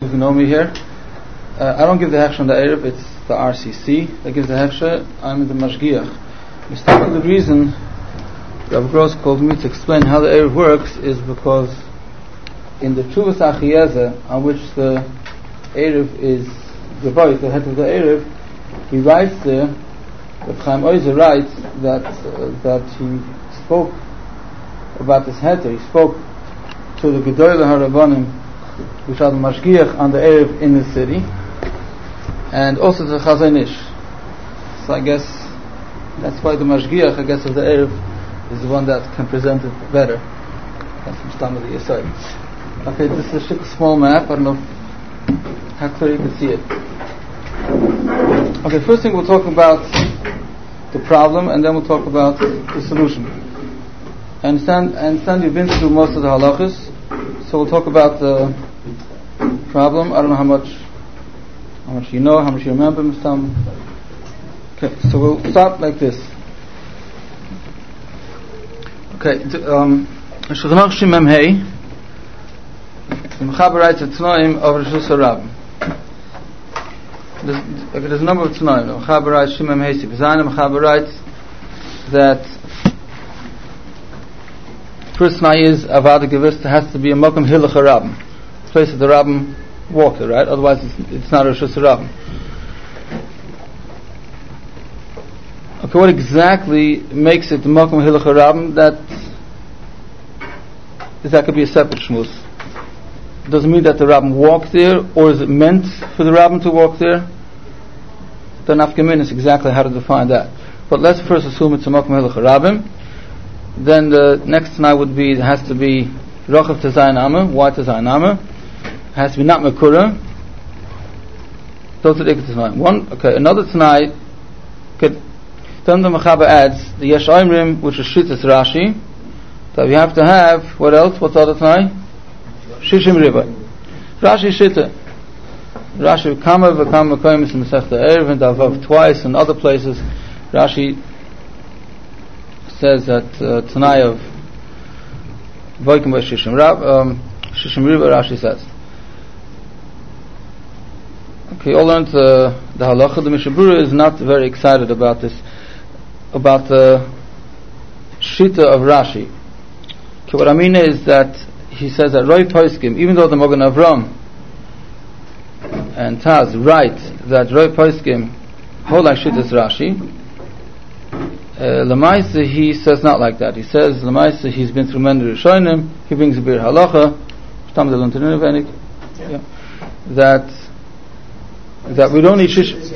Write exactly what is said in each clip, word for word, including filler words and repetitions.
You know me here. Uh, I don't give the hechsher on the Erev, it's the R C C that gives the hechsher. I'm the Mashgiach. The reason Rabbi Gross called me to explain how the Erev works is because in the Tshuvas Achiyezeh, on which the Erev is the voice, the head of the Erev, he writes there, Reb Chaim Oizer writes that uh, that he spoke about this heter. He spoke to the Gedolei HaRabbanim, which are the Mashgiach on the Erev in the city, and also to the Chazon Ish. So I guess that's why the Mashgiach, I guess, of the Erev is the one that can present it better. That's from Stam of the Yesod. Okay, this is a small map. I don't know how clear you can see it. Okay, first thing we'll talk about the problem, and then we'll talk about the solution. I understand, I understand you've been through most of the halachas, so we'll talk about the problem. I don't know how much how much you know, how much you remember, Mister Tom. Okay, so we'll start like this. Okay, um Shulchan Aruch Shin Mem Hey, the Mechaber writes a Tnoim of Rishus HaRabim. There's, okay, there's a number of Tnoim. The Mechaber writes Shin Mem Hey Sif Zayin. The Mechaber writes that first Tnai is Avada Gewist has to be a Mokum Hilach HaRabim, place that the Rabbim walk there, right? Otherwise it's, it's not a Rishus HaRabim. Okay, what exactly makes it the Mokum Hilach HaRabim? That is, that could be a separate shmuz. It doesn't mean that the Rabbim walk there, or is it meant for the Rabbim to walk there? The nafkamin is exactly how to define that. But let's first assume it's a Mokum Hilach HaRabim. Then the next Tanai would be, it has to be Rochav Tezayin Amma. Why Tezayin Amma? It has to be not Mekura. Those are the Tanai. One, okay, another Tanai, okay, then the Mechaber adds the Yesh Oimrim, which is Shittas Rashi. So you have to have, what else? What's the other Tanai? Shishim Riba. Rashi Shitta. Rashi Kama V'Kama Mekoyim in Masechta Erev and Avav twice and other places. Rashi says that uh, Tanai of Voikim by Shishim Rab, um, Shishim Riba, Rashi says. Okay, all learned uh, the halacha. The Mishnah Berurah is not very excited about this, about the shita of Rashi. Okay, what I mean is that he says that Roi Poiskim, even though the Mogen Avram and Taz write that Roi Poiskim hold like shitas Rashi, Uh, Lamaisa, he says not like that. He says Lamaisa, he's been through many Rishonim. He brings a bir halacha, yeah. that that we don't need shish. There's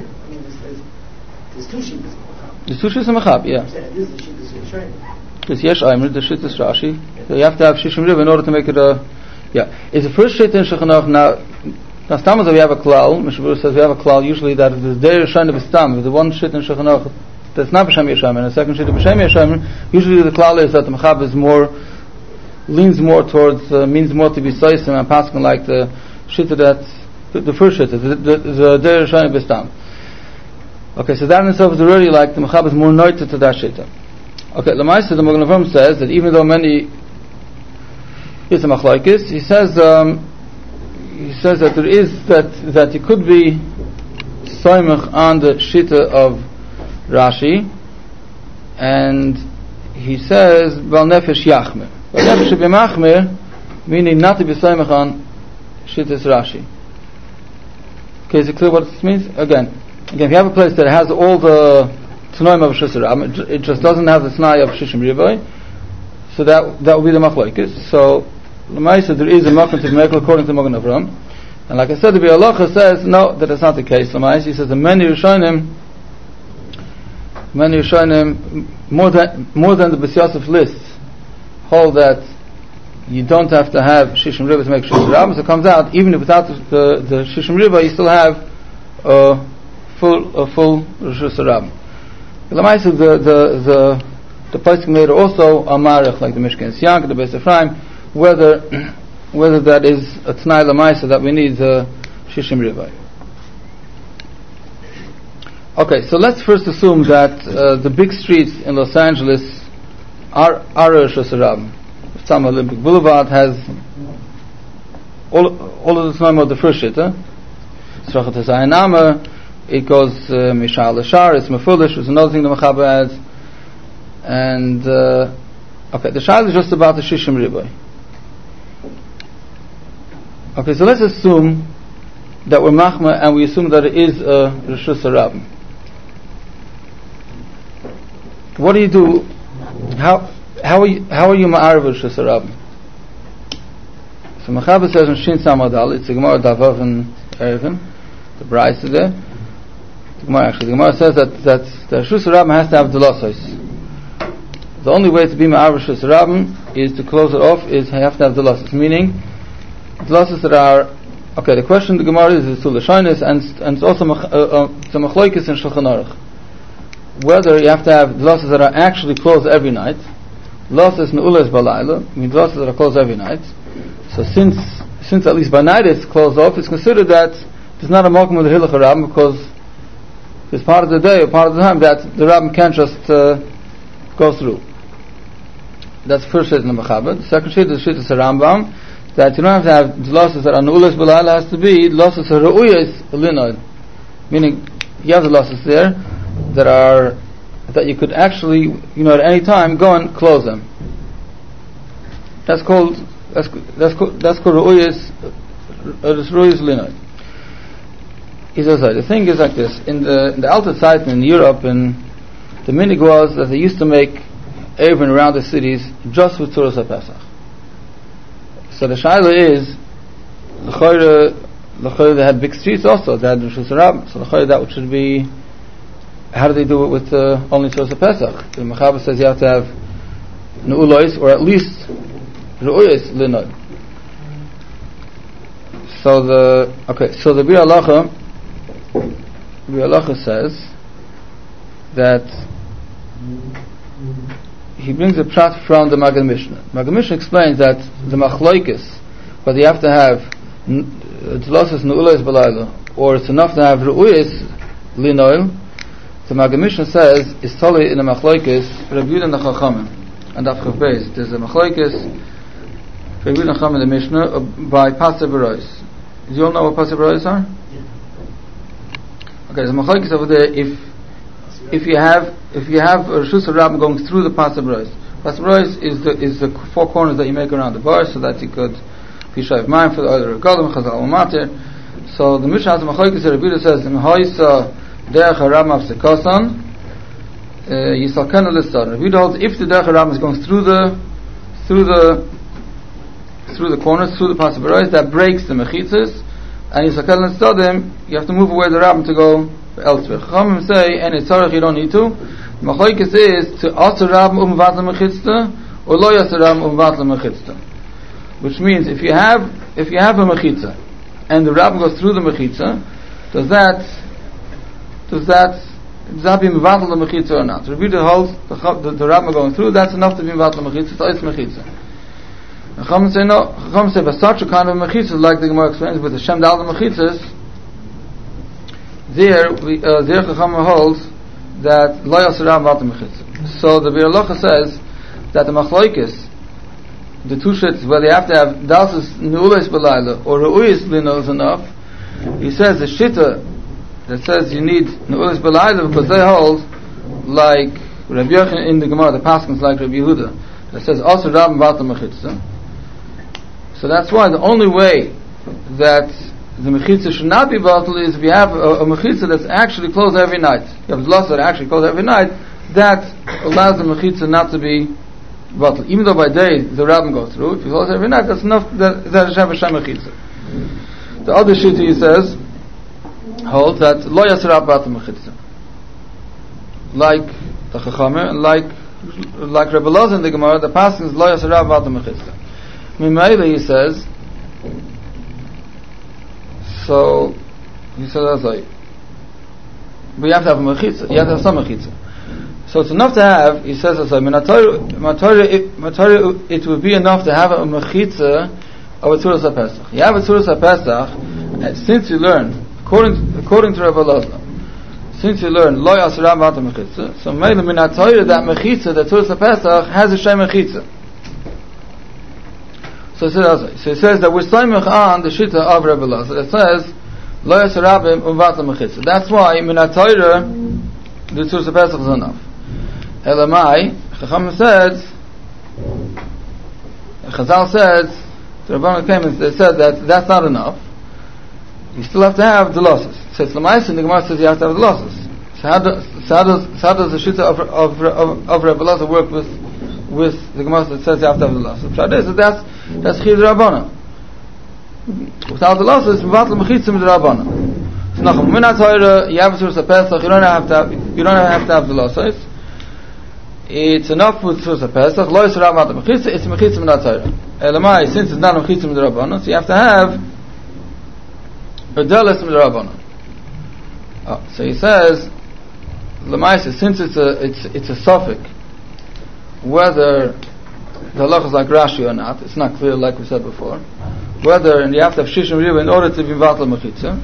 two shittas. There's two shittas machab, yeah. There's yesh aimer, the shittas Rashi. So you have to have shishim riv in order to make it a yeah. It's the first shittas in Shulchan Aruch. Now, now stammas we have a klal. Mishnah Berurah says we have a klal usually that if there's der Rishonim b'stam, if the one shit in Shulchan Aruch that's not b'shem yeshamer, and the second shit b'shem yeshamer, usually the klal is that the machab is more leans more towards uh, means more to be soisim and passing like the shit that the, the first shit, the the der Rishonim b'stam. Okay, so that in itself is already like the machab is more noited to that shit. Okay, Lamaisa, the Mogen Avram says that even though many is a machlokes, he says um, he says that there is that that it could be soimach on the shita of Rashi, and he says bal nefesh yachmer. Bal nefesh b'machmer, meaning not to be soimach on shitas Rashi. Okay, is it clear what this means? Again, again, if you have a place that has all the Tanoim of Shishim Ribai, it just doesn't have the Tanai of Shishim Ribai, so that that will be the machlokes. So Lamaisa, there is a makom to make according to Mogen Avram, and like I said, the Bir Halacha says no, that is not the case. Lamaisa, he says the many Rishonim, many Rishonim, more than more than the B'si Yosef list, hold that you don't have to have Shishim Ribai to make Shishim Ribai. So it comes out even if without the the Shishim Ribai, you still have a full a full Rishus HaRabim. The the the the poskim later also amarich like the Mishkan Siyank, the Beis Ephraim, whether whether that is a Tanai Lamaisa that we need the Shishim Ribai. Okay, so let's first assume that uh, the big streets in Los Angeles are are Rishus HaRabim. Some Olympic Boulevard has all all of the time of the first shitta. Srachat Zayanama, it goes uh, Mishal Lashar, it's Mefulish, it's another thing the Mechaber adds. And uh, okay, the Shal is just about the Shishim Riboy. Okay, so let's assume that we're Machma and we assume that it is a Rishus HaRabim. What do you do? How how are you how are you Ma'arav Rishus HaRabim? So Mechaber says in Shin Samadal, it's the Gemara Davav and Erevin, the Bryce is there. The Gemara actually, the Gemara says that that the Rishus HaRabim has to have Delasos. The only way to be Ma'arav Rishus HaRabim is to close it off. Is you have to have Delasos, meaning Delasos that are okay. The question of the Gemara is is to Lashonis and and it's also uh, to Machloikis and Shulchan Aruch. Whether you have to have Delasos that are actually closed every night, Delasos Me'ules Balayla, I mean Delasos that are closed every night. So since since at least by night it's closed off, it's considered that it's not a Malkum of the Hilach HaRabim because it's part of the day or part of the time that the Rabbim can't just uh, go through. That's the first shit in the Mechaber. The second shit is the shit is the Rambam, that you don't have to have Delasos that are Me'ules Balayla, has to be Delasos Ha'ru'uyos Linod, meaning you have the Delasos there that are that you could actually, you know, at any time go and close them. That's called that's that's called that's called ru'uyos ru'uyos linod. He says that the thing is like this: in the in the Alta Zeit in Europe, and the minig was that they used to make even around the cities just with Tzuras HaPesach. So the shaila is the chayre the chayre they had big streets also. They had Rishus HaRabim, so the chayre that should be. How do they do it with uh, only Tzuras HaPesach? The Mechaber says you have to have Ne'ulois, or at least Re'uyos Linod. So the okay, so the Bir Halacha, Bir Halacha says that he brings a prat from the Maggid Mishnah. Maggid Mishnah explains that the Machloikis, whether you have to have Delasos Ne'ulois Balayla, or it's enough to have Re'uyos Linod. The Maggid Mishnah says is totally in the Machloikis Rabbi Yehuda and the Chachamim and Daf Chav Beis. There's a Machloikis Rabbi Yehuda and Chachamim in the Mishnah by Pasei Berois. Do you all know what Pasei Berois are? Yeah. Okay, there's a Machloikis over there. If if you have if you have a Rishus HaRabim going through the Pasei Berois, Pasei Berois is the is the four corners that you make around the bar so that you could be shayv mine for the other regalim chazal mater. So the Mishnah has a Machloikis. Rabbi Yehuda says in Ha'isa Derech HaRabim of Sekasan, Yisakenu Lissan. Rabbi Yehuda holds if the Derech HaRabim is going through the through the through the corners, through the Pasei Berois, that breaks the mechitzas, and Yisakenu Lissadim, you have to move away the Rabbim to go elsewhere. Chachamim say, and it's tzarech you don't need to. The Machlokes is to aser Rabbim umvatla mechitzta or lo yaser Rabbim umvatla mechitzta, which means if you have if you have a mechitza and the Rabbim goes through the mechitza, does that Does that does that be mevatel the mechitza or not? Rabbi Yehuda holds the the, the Rabbim going through. That's enough to be mevatel the mechitza. So it's mechitza. Chachamim say no. Chachamim say, but such a kind of mechitza, like the Gemara explains with the Shem Dal the mechitzas, there we uh, there Chachamim holds that lo yaser Rabbim mevatel mechitza. So the Bir Halacha says that the Machloikis, the two shits where they have to have dalsus Ne'ulos Balayla or Re'uyos Linod is enough. He says the shitta that says you need Ne'ulos Balayla because they hold like Rabbi Yochanan in the Gemara, the Paschals like Rabbi Yehuda, that says also Rabbim Vatla Mechitza. So that's why the only way that the Mechitza should not be Vatla is if you have a, a Mechitza that's actually closed every night. You have Delasos that are actually closed every night, that allows the Mechitza not to be Vatla. Even though by day the Rabbim go through, if you close every night, that's enough that that Hashem Hashem Mechitza. The other shita he says holds that lo yaser Rabbim vatla mechitza, like the Chachamim and like like Rebbe Loza in the Gemara, the passage is lo yaser Rabbim vatla mechitza. Mimeila he says, so he says that's like, but you have to have a mechitza, you have to have some mechitza. So it's enough to have, he says that's like, it would be enough to have a mechitza of a Tzuras HaPesach. You have a Tzuras HaPesach, and since you learn, according according to Rebbe Loza, since you learn lo yaser Rabbim vatla mechitza, so maybe min ha-Torah that mechitza, that Tzuras HaPesach has a shem mechitza. So it says, so it says that we're Saimach on the Shita of Rebbe Elazar. It says, Lo Yas Rabim Uvatla Mechitza. That's why, Min HaTorah, the Tzur Pesach is enough. Elamai, Chacham says, Chazal says, the Rabbanan came and they said that that's not enough. You still have to have the losses. It says, Lamais, and the Gemara says you have to have the losses. So how, do, so how does, so how does the Shita of, of, of, of Rebbe Elazar work with with the Gemara that says you have to have the losses? So that's that's Chiyuv Rabbanan. Without the losses, Mevatla Mechitza Mid Rabbanan. So now, when I tell you, you have a source of Pesach, you don't have to have, you don't have to have the losses. It's enough with source of Pesach. Lo Yisrael Mevatla Mechitza. It's Mechitza Mid Torah. Elamai, since it's not Mechitza Mid Rabbanan, so you have to have Erdeles Mid Rabbanan. Oh, so he says, Lamaisa, since it's a it's it's a suffix, whether the halach is like Rashi or not, it's not clear, like we said before. Whether, and you have to have Shishim Riba in order to be Vatla Mechitza.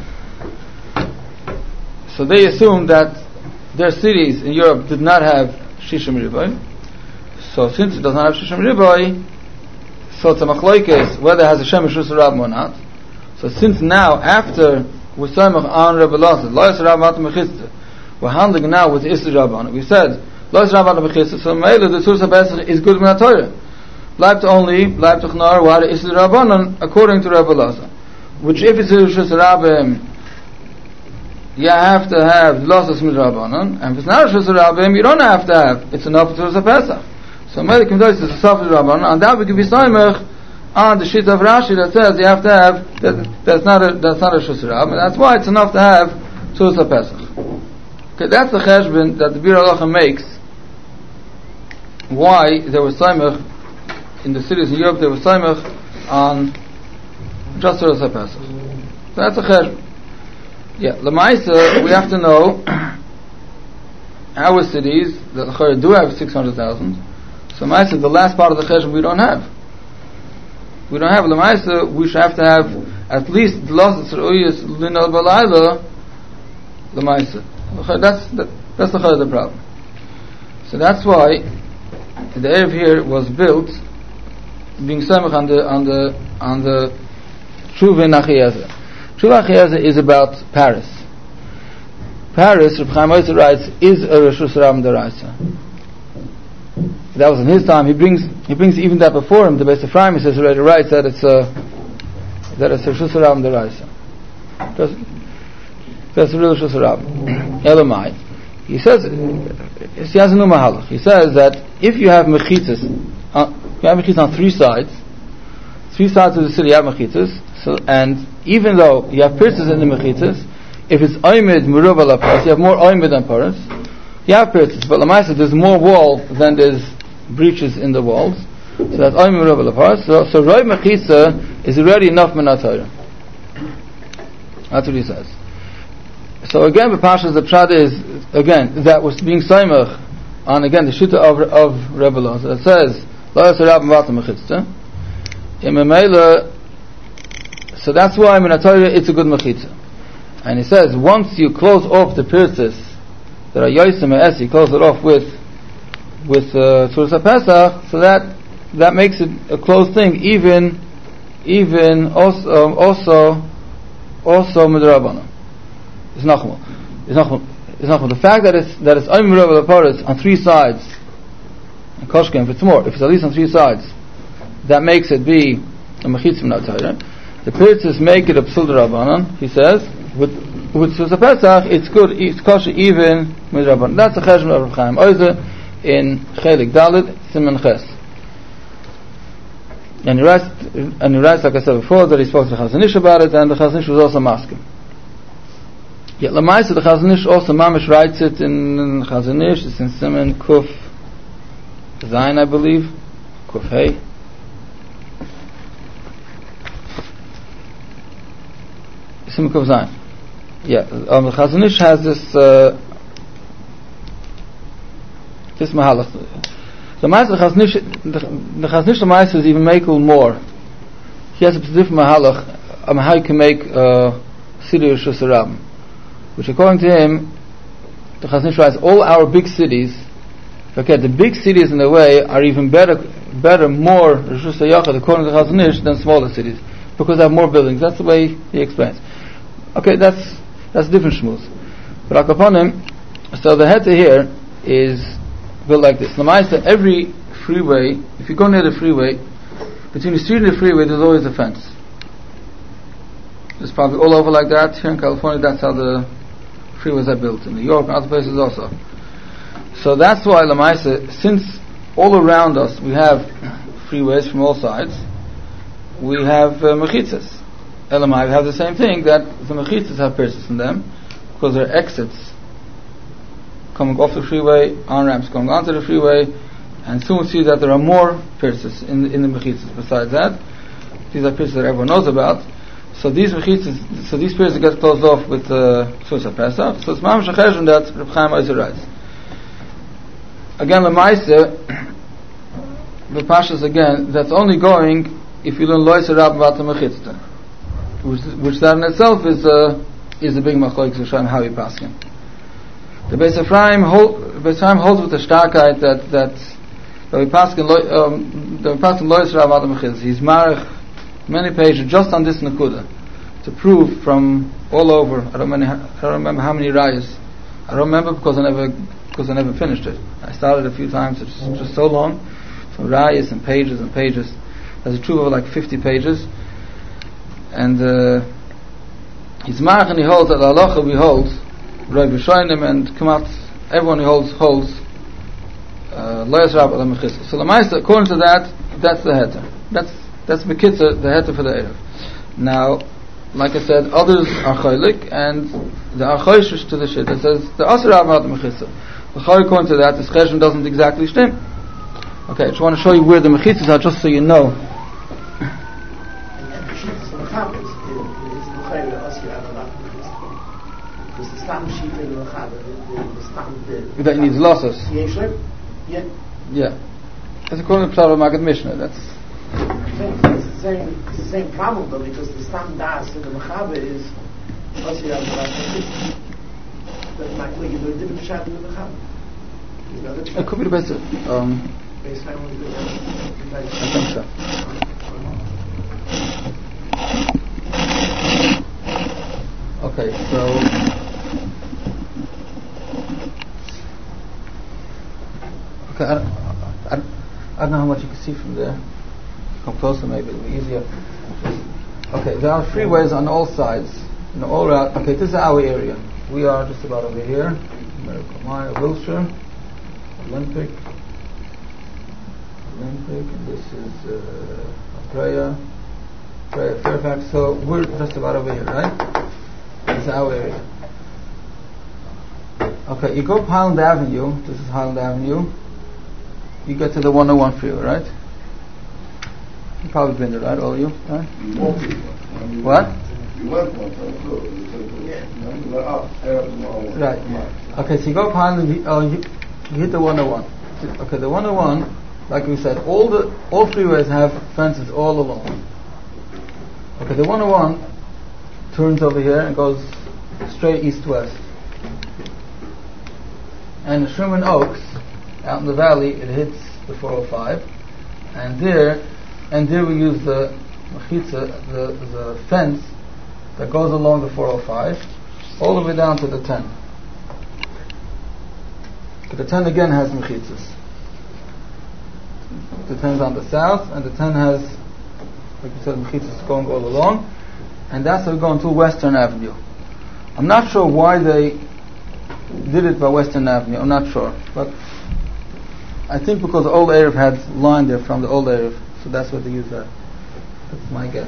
So they assume that their cities in Europe did not have Shishim Riba. So since it does not have Shishim Riba, so it's a machlokes whether it has a Shem Rishus Rab or not. So since now, after we're Samach on Rebbe Elazar, Lo Yisrael Vatla Mechitza, we're handling now with Isra Rabbanan. We said, Lo Yisrael Vatla Mechitza, so Meila, the Tzur Pesach is good Min HaTorah. Bleibt only, bleibt doch nur, where is the Rabbanan, according to Rebbe Elazar. Which if it's a Rishus Rabbim, you have to have losses with Rabbanan, and if it's not a Rishus Rabbim, you don't have to have. It's enough to Tzur Pesach. So Meila Kim Dois is a Safed Rabbanan, and that we can be Saimach on the sheet of Rashi that says you have to have, that, that's not a, that's not a Rishus Rabbim, and that's why it's enough to have Tzur Pesach. Okay, that's the cheshbon that the Bir Halacha makes. Why there was Saimach in the cities in Europe, there was Saimach on just Tzur Pesach. So that's a cheshbon. Yeah, Lamaisa, we have to know our cities that do have six hundred thousand. So Lamaisa, the last part of the cheshbon we don't have. We don't have Lamaisa. We should have to have at least the loss of Tzuruyas Linal Balayla Lamaisa. That's that, that's the chayr of the problem. So that's why the Erev here was built being samach on the on the on the Tshuva Nachiezer. Tshuva Nachiezer is about Paris. Paris, Reb Chaim Oitzer writes, is a Rishus Rabbim D'Oraisa. That was in his time. He brings he brings even that before him. The Beis Ephraim, he says already writes that it's a that it's a Rishus Rabbim D'Oraisa. That's a real Rishus Rabbim. Elamai. He says he has a new mahalach. He says that if you have mechitzas, uh, you have mechitzas on three sides, three sides of the city you have mechitzas. So, and even though you have pierces in the mechitzas, if it's oimid meruv ala paras, you have more oimid than paras. You have pierces, but lamaisa there's more wall than there's breaches in the walls. So that's oimid meruv ala paras. So, so roi mechitza is already enough min HaTorah. That's what he says. So again, the Pasha's the pshat is again that was being saimach on again the shita of of Rebbe Elazar. It says Lo Yisrael Rabbim Vatla Mechitza. In Memela, so that's why in HaTorah it's a good mechitza. And he says once you close off the pierces that are Yosem Es, you close it off with with Tzur uh, Pesach, so that that makes it a closed thing. Even even also um, also also midrabanan. It's nachmal. It's nachmal. It's nachmal. The fact that it's that it's oimid meruv ala on three sides, and koshkem, if it's more, if it's at least on three sides, that makes it be a mechitza min HaTorah. The pirzis make it a psul d'Rabbanan. He says with with Tzur Pesach, it's good. It's kosher even midrabanan. That's a cheshbon of Reb Chaim Oitzer in Chelik Dalet Siman Ches. And he writes, and he writes, like I said before, that he spoke to the Chazon Ish about it, and the Chazon Ish was also masking. Yet Lamaisa, the Chazon Ish also mamish writes it in Chazon Ish. It's in Siman Kuf Zayin, I believe, Kuf Hey. Siman Kuf Zayin. Yeah, um, the Chazon Ish has this uh, this mahalach. The Lamaisa, the Chazon Ish, the Chazon Ish Lamaisa is even make more. He has a specific mahalach on how you can make uh, Sidi Rishus Rabbim, which according to him, the Chazon Ish writes all our big cities. Okay, the big cities in a way are even better better, more Rishus HaYachid according to Chazon Ish than smaller cities because they have more buildings. That's the way he explains. Okay, that's that's different shmuz. But Akaponim, so the heter here is built like this. Lamaisa, every freeway, if you go near the freeway, between the street and the freeway, there's always a fence. It's probably all over like that. Here in California, that's how the freeways are built. In New York and other places also. So that's why Lamaisa, since all around us we have freeways from all sides, we have uh, mechitzas. Elamai, we have the same thing, that the mechitzas have pierces in them, because there are exits coming off the freeway, on-ramps going onto the freeway, and soon we'll see that there are more pierces in the, in the mechitzas besides that. These are pierces that everyone knows about. So these mechitzas, so these pierces get closed off with uh, Susa Pesach. So it's mamash acheshon that Reb Chaim Ozer writes. Again, Lemaise, the Pashas again, that's only going if you learn Loiser Rab about the mechitzah, which, which that in itself is a is a big machlokes Hashem how you pass him. The Beis Ephraim hold, Beis Ephraim holds with the starkheit that that that we pass um, the pass Loiser Rab about the mechitzah. He's marich many pages just on this nakuda to prove from all over. I don't, many, I don't remember how many rayas. I don't remember because I never because I never finished it. I started a few times. It's just so long, from rayas and pages and pages. There's a truth of like fifty pages, and uh, he's marach and he holds that halacha we hold Rav Yishonim and Kamat. Everyone who holds holds loyas rab al mechisa. So the Meister, according to that, that's the heter. That's That's Bekitza, the heter for the Erev. Now, like I said, others are chaylik, and the are choishish to the shit that says the Asr Abad Mechitza. The Chaylik, according to that, the Cheshem doesn't exactly stem. Okay, I just want to show you where the Mechitzas are, just so you know. That needs losses. Yeah. Yeah. That's according to Pshat Magad Mishnah. That's. It's the same, it's the same problem though, because the stam das in the mechaber is also you have the last but like you do a different pshat in the mechaber. It could be the best. Um, I think so. Okay, so okay, I, I, I don't know how much you can see from there. Come closer, maybe it'll be easier. Okay, there are freeways on all sides. You know, all around. Okay, this is our area. We are just about over here. Miracle Mile, Wilshire, Olympic, Olympic, and this is uh, Praia, Praia Fairfax. So we're just about over here, right? This is our area. Okay, you go up Highland Avenue. This is Highland Avenue. You get to the one oh one freeway, right? You've probably been there, right? All of you? Right? What? Right. Okay, so you go up Highland, uh, you, you hit the one oh one. Okay, the one oh one, like we said, all the all freeways have fences all along. Okay, the one oh one turns over here and goes straight east-west. And in Sherman Oaks, out in the valley, it hits the four oh five, and there, and there we use the mechitza, the the fence that goes along the four oh five, all the way down to the ten. But the ten again has mechitzas. The ten's on the south, and the ten has, like you said, mechitzas going all along, and that's how we go into Western Avenue. I'm not sure why they did it by Western Avenue. I'm not sure, but I think because the old Erev had line there from the old Erev, so that's what they use there. That's my guess.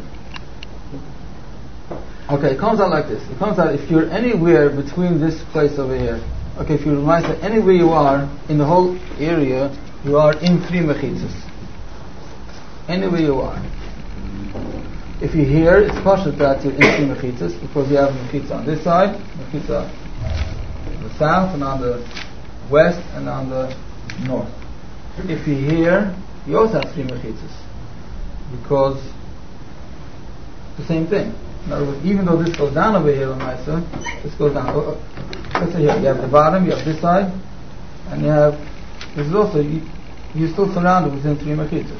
Okay, it comes out like this. It comes out if you're anywhere between this place over here. Okay, if you realize that anywhere you are in the whole area, you are in three mechitzas. Anywhere you are. If you're here, it's possible that you're in three mechitzas because you have a mechitza on this side, mechitza on the south, and on the west, and on the north. If you're here, you also have three mechitzas because the same thing. In other words, even though this goes down over here on my side, this goes down. Oh, let's say here, you have the bottom, you have this side, and you have this is also you, you're still surrounded within three mechitzas.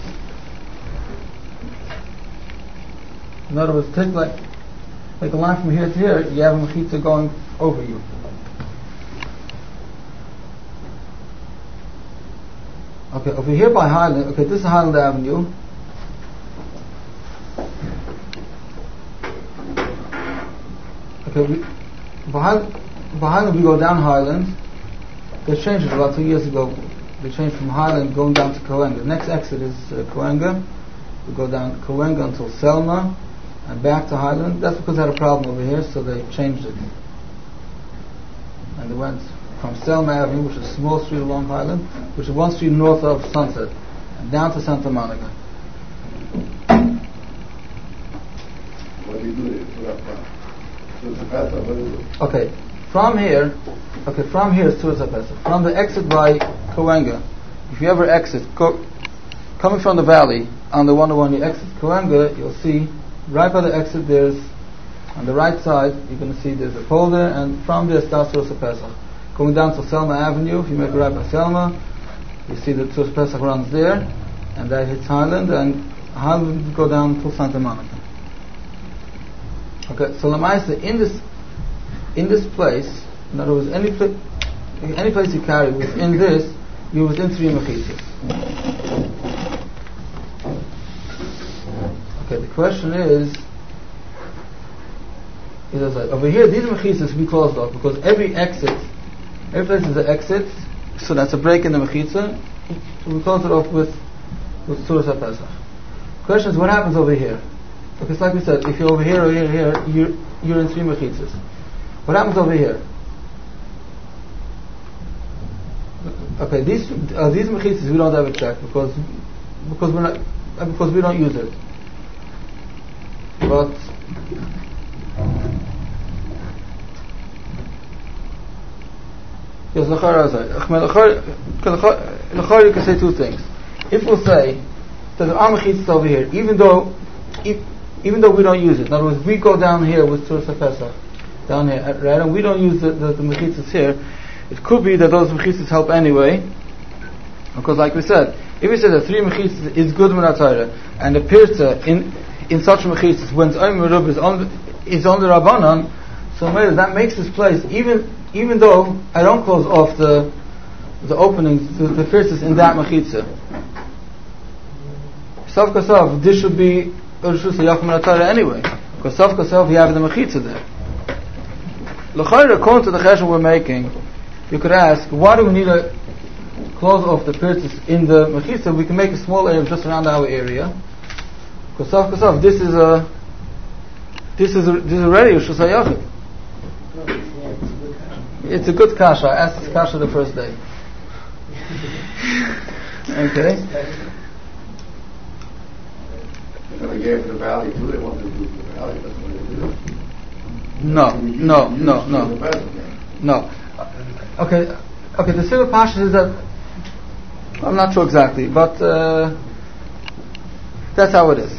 In other words, take like like a line from here to here, you have a mechitza going over you. Okay, over here by Highland, okay, this is Highland Avenue. Okay, we, behind, behind we go down Highland. They changed it about two years ago. They changed from Highland going down to Coenga. The next exit is uh, Coenga. We go down Coenga until Selma and back to Highland. That's because they had a problem over here, so they changed it. And they went from Selma Avenue, which is a small street along Highland, which is one street north of Sunset, and down to Santa Monica. What do you do there? Okay, from here, okay, from here is Surat Pesach. From the exit by Coenga, if you ever exit, go, coming from the valley on the one oh one, you exit Coenga, you'll see right by the exit there's, on the right side, you're going to see there's a pole there, and from there starts Surat Pesach. Going down to Selma Avenue, if you make a right by Selma, you see that Surat Pesach runs there, and that hits Highland, and Highland go down to Santa Monica. Okay, so Lamaisa, in this in this place, in other words, any pla- any place you carry within this, you're within three mechitzas. Okay, the question is, is like, over here, these mechitzas will be closed off because every exit, every place is an exit, so that's a break in the mechitza. So we close it off with with Surat HaPesach. Question is, what happens over here? Because like we said, if you're over here or here, here, you're, you're in three mechitzas. What happens over here? Okay, these uh, these mechitzas we don't ever check because because we're not uh, because we don't use it. But yes, l'chara you can say two things. If we'll say that the mechitzas over here, even though if, even though we don't use it, in other words, we go down here with Surat HaPesach, down here, right, and we don't use the, the, the mechitzas here, it could be that those mechitzas help anyway, because like we said, if we say that three mechitzas is good min HaTorah, and the pirza in in such mechitzas, when Oim Merub is on is on the Rabbanan, so that makes this place, even even though I don't close off the the openings, the, the pirzas in that mechitzah, Sof Kasof, this should be Rishus HaYachim min HaTorah anyway, because Sof Kasof you have the mechitzah there. L'chayr, according to the cheshbon we're making, you could ask, why do we need to close off the pirzas in the mechitzah? We can make a small area just around our area. Because Sof Kasof, this is a this is a, this is already Rishus HaYachim. It's a good kasha. I asked this kasha the first day. Okay. They gave the valley too. They wanted to do the valley. That's what they did. No, no, no, no, no. Okay, okay. The civil pasha is that I'm not sure exactly, but uh, that's how it is.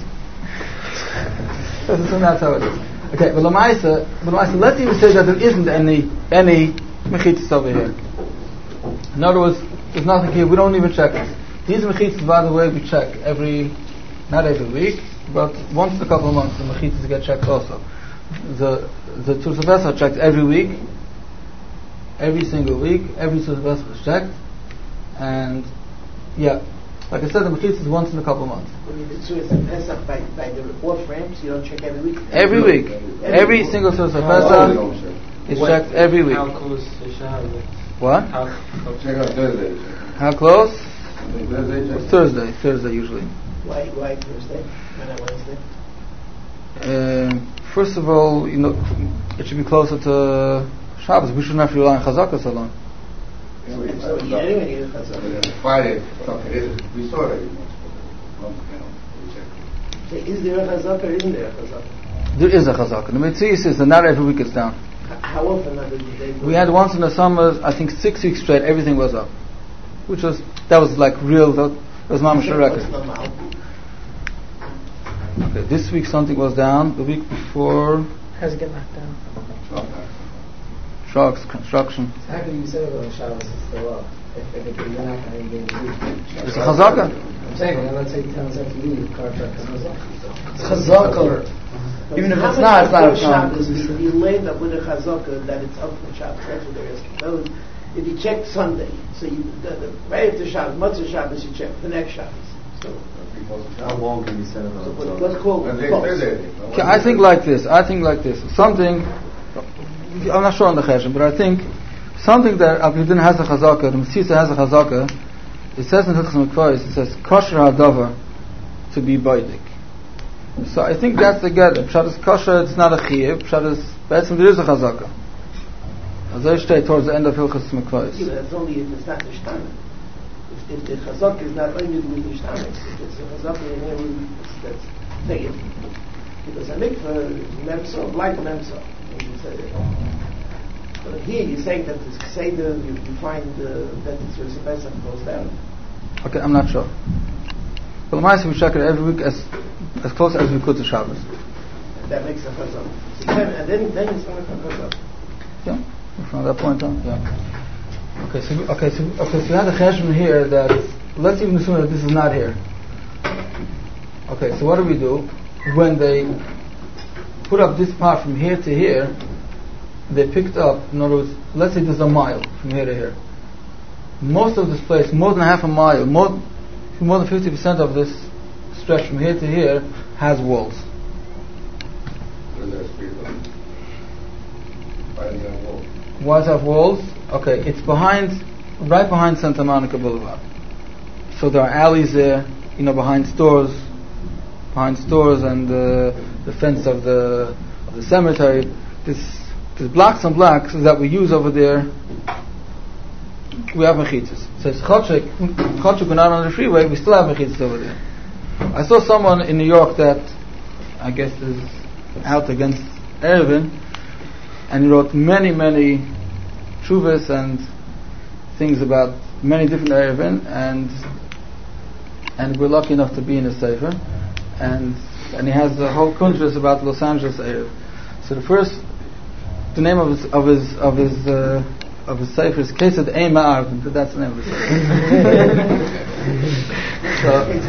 That's how it is. Okay, but Lamaisa, but Lamaisa, let's even say that there isn't any any mechitzas over here. In other words, there's nothing here. We don't even check it. These mechitzas, by the way, we check every, not every week, but once in a couple of months, the mechitzas get checked also. The the Surat HaPesach checked every week, every single week. Every Surat HaPesach is checked, and yeah. Like I said, the mechitzas is once in a couple of months. When you do Surat HaPesach by, by the report frames, you don't check every week? Every week. Every, every single Surat HaPesach is checked every week. How close is Shabbos? What? How, Check out Thursday. How close? Thursday, check. Thursday. Thursday usually. Why, why Thursday? Why not Wednesday? Um, first of all, you know, it should be closer to Shabbos. We shouldn't have to rely on Chazakah so long. So, so yeah, anyway, you know, that's all. Friday, okay, we saw that. So is there a chazaka or isn't there a chazaka? There is a Chazakah. The Mitzvah says that not every week it's down. How often are they? We had once in the summer, I think six weeks straight, everything was up, which was that was like real. That was mamash record. Okay, this week something was down. The week before, Has it get knocked down? trucks, construction. How can you say about Shabbos is still up? if, if you're not going to get it. It's a chazaka. I'm saying, well, let's say he tells them to leave, car truck, it's chazaka. Even if it's not, it's not a Shabbos. He laid up with a chazaka that it's up for Shabbos. That's what they're asking. Those, if you check Sunday, so you the, the, right after Shabbos, Motzei Shabbos, you check the next Shabbos. So how long can you send it on? So let's call it okay, I think like this. I think like this. Something. I'm not sure on the chesed, but I think something that Abidin has a chazaka, the Mesisa has a chazaka. It says in Hilchos Mikvahos, it says kosher hadavar to be baidik. So I think that's the get. Pshat is kosher, it's not a chiyuv. Pshat is, betzim there is a chazaka. As I say towards the end of Hilchos Mikvahos. Yeah, that's only if it's not nishtana. If, if the chazaka is not only with nishtana, if it's a chazaka in here, that's negative. Because I make for memso, like memso. But here you're saying that this Seder, you, you find uh, that it's Rosh Hashanah goes down. Okay, I'm not sure. But the we check it every week as as close as we could to Shabbos. And that makes a chazak. So and then then it's going to chazak. Yeah, from that point on. Yeah. Okay, so okay, so okay, so we have the cheshbon here that let's even assume that this is not here. Okay, so what do we do when they put up this part from here to here? They picked up, in other words, let's say there's a mile from here to here. Most of this place, more than half a mile, more, more than fifty percent of this stretch from here to here has walls. Why does it have walls? Okay, it's behind, right behind Santa Monica Boulevard. So there are alleys there, you know, behind stores, behind stores and uh, the fence of the of the cemetery. This There's blocks and blocks that we use over there. We have mechitzas. So it's chotchek, chotchek we're not on the freeway, we still have mechitzas over there. I saw someone in New York that I guess is out against Erevin, and he wrote many, many shuvas and things about many different Erevin, and and we're lucky enough to be in a sefer, and and he has the whole kuntras about Los Angeles Erev. So the first The name of his of his of his uh, of his sefer is Kesed Ein Ma'arv. That's the name of the sefer. So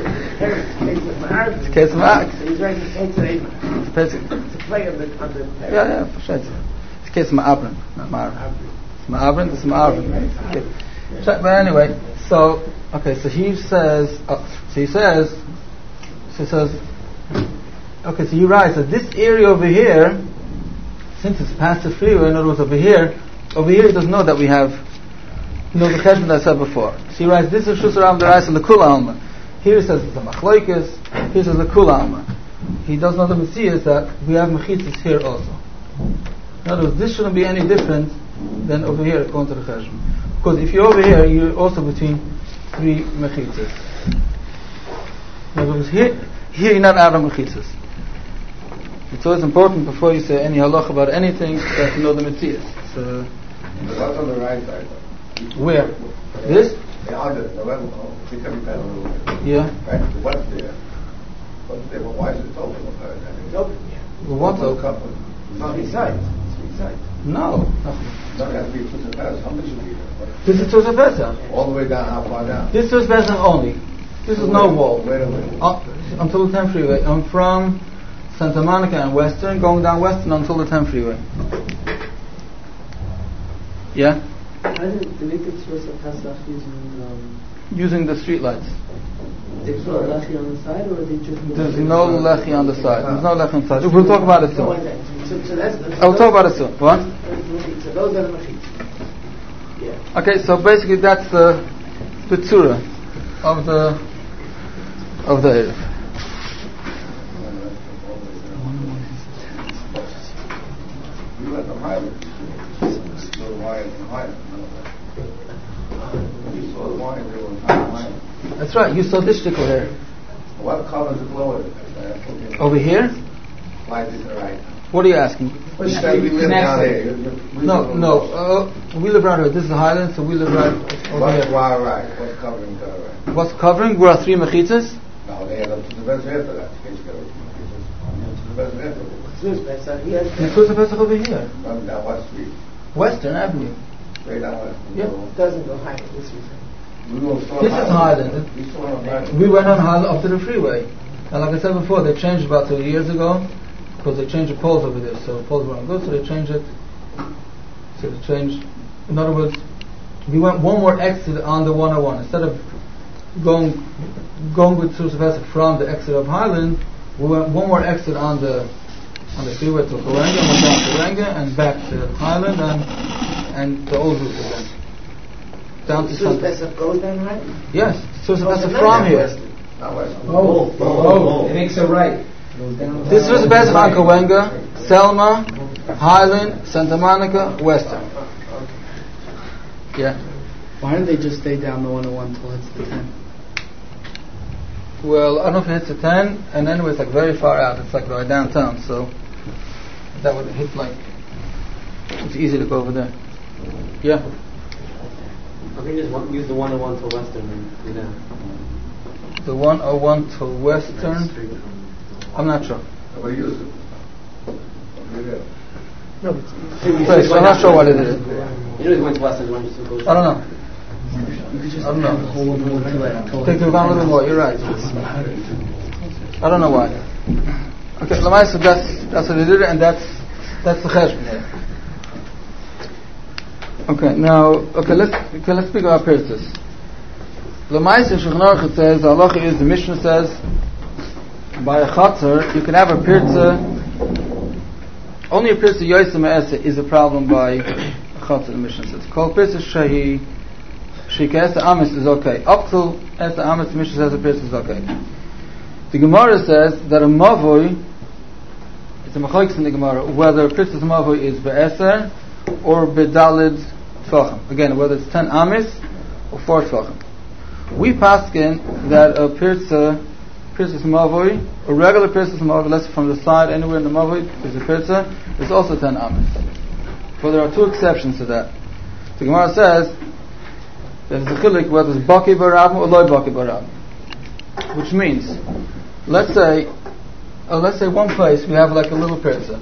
it's Kesed Ma'arv. He's writing Kesed Ein Ma'arv. It's a play on the on the. Yeah, yeah, for sure. It's Kesed Ma'arv, not Ma'arv. It's Ma'arv. It's Ma'arv. But anyway, so okay, so he says, uh, so he says, so he says, okay, so he writes that this area over here, since it's past the freeway, in other words, over here, over here he doesn't know that we have, you know, the cheshbon that I said before. So he writes, this is Shus Ram Derais and the Kula Alma. Here he says it's a Machloikis, here he says the Kula Alma. He does not even see is that we have mechitzas here also. In other words, this shouldn't be any different than over here according to the cheshbon. Because if you're over here, you're also between three mechitzas. In other words, here, here you're not out of mechitzas. It's always important before you say any halach about anything that you know the mitzvah. So, but that's on the right side. Where? This? Yeah, on the, the level. It can be better a little bit. Yeah. Right. What's there? What's there? Well, why is it open? It's open, yeah. Well, what's open? Three sides. Three sides. No. No, it has to be two sides. How much should be there? This is Tzur Pesach. All the way down, how far down? This is Pesach only. This is no wall. Wait a minute. Uh, until the tenth freeway. I'm from Santa Monica and Western, going down Western until the tenth freeway. Yeah? How did they make it Tzur Pesach using um, using the street lights? they put a lechi on the side, or they just There's no lechi on the side. There's no lechi on the side. We'll talk about it soon. So, so that's, that's I'll talk about it soon. What? So those are the mechitzas. Yeah. Okay, so basically that's the the tzura of the of the Erev. You let them hide it. So the wine can hide it. You saw the wine, they were trying to hide it. That's right. You saw this sticker here. What color is the glow in it? Over here? Light is the right. What are you asking? What you say we live down here? No, no. Uh, we live right here. This is the Highland, so we live right over What's here. right, right? What's covering the right? What's covering? We're three mechitzas. No, they have up to the best after that. In case you go to the best after. Tzur Pesach, he has And Tzur Pesach over here, Down West Street. Western Avenue. Straight down West. Yeah. It doesn't go higher, this is We go still This is Highland. We still on Highland. We went on Highland up to the freeway. And like I said before, they changed about two years ago because they changed the poles over there. So the poles weren't good, so they changed it. So they changed. In other words, we went one more exit on the one oh one. Instead of going going with Sur Sylvester from the exit of Highland, we went one more exit on the on the freeway to Karenga, and went down to Karenga and back to Highland and and the old route again. Down to Sur Santa. Pesach goes down right? Yes, Sur Sylvester Oh, from not here. west. Not West. Oh, oh, it makes a right. Goes down. This was Pesach on Kawenga, Selma, Highland, Santa Monica, Western. Yeah. Why don't they just stay down the one oh one till it's the ten? Well, I don't know if it hits a ten, and anyway, it's like very far out. It's like right downtown, so that would hit like it's easy to go over there. Yeah. I think just one, use the one oh one to Western and do that. The one oh one to Western. Straight from- I'm not sure. Nobody uses it. Nobody did. No, but Place, I'm not sure what it is. You know he's going to Western, you want to just go. I don't know. You could just I don't have know. the whole of one till Take the down a little more. You're right. I don't know why. Okay, Lamaisa, that's that's what they did, and that's that's the cheshbon here. Okay, now okay, let's okay, let's speak about Pirtus. Lamaisa Shulchan Aruch it says the halacha is the Mishnah says by a chatzar you can have a pirza. Only a pirza yoysa me'esa is a problem by a chatzar. The Mishnah says called pirza shahi. Shika Esa Amis is okay. Up till Esa Amis, the Mishnah says a pirza is okay. The Gemara says that a mavoi, it's a machoiks in the Gemara, whether a pirza's mavoi is be'eser or be'dalid tfachim. Again, whether it's ten Amis or four tfachim. We paskin that a pirza, pirza's mavoi, a regular pirza's mavoi, let's say from the side, anywhere in the mavoi, is a pirza, is also ten Amis. But there are two exceptions to that. The Gemara says there's a chilik whether it's baki barabim or loy baki barabim, which means, let's say, uh, let's say one place we have like a little pirza.